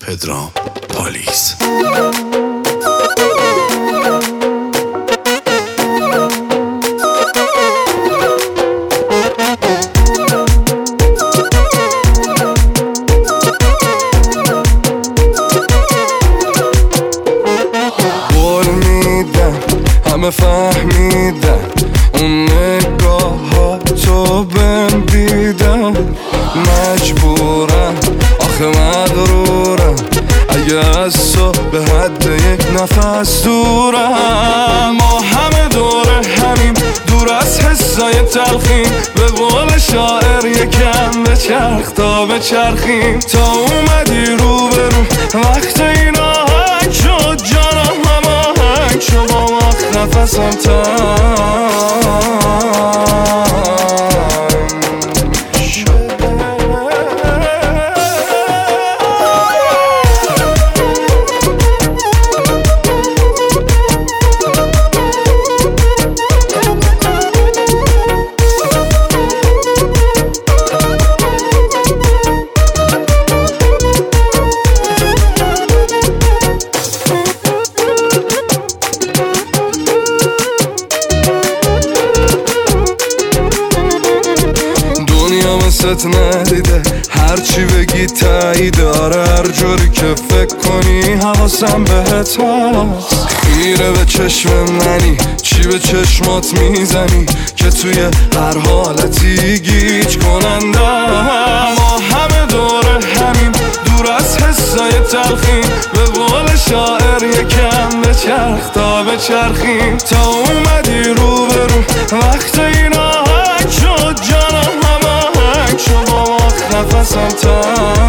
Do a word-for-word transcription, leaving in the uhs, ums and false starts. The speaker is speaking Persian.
پدرام پالیز. قول میدم همه فهمیدن اون نگاه ها تو بهم دیدن، مجبورم آخه مغرورم اگه از تو به حد یک نفس دورم. ما همه دور همیم، دور از حسای تلخیم، به قول شاعر یکم به چرخ تا به چرخیم. تا اومدی رو به رو وقت این آهنگ شد، جانم هماهنگ شد با وقت نفسم تنگ شد. ست ندیده هرچی بگی تاییده، آره هر جوری که فکر کنی حواسم بهت هست. خیره به چشم منی، چی به چشمات میزنی که توی هر حالتی گیج کننده. ما همه دور همیم، دور از حسای تلخیم، به قول شاعر یکم به چرخ تا به چرخیم. تا اومدی رو به رو وقت این آهنگ شد، جانم هماهنگ شد با وقت نفسم تنگ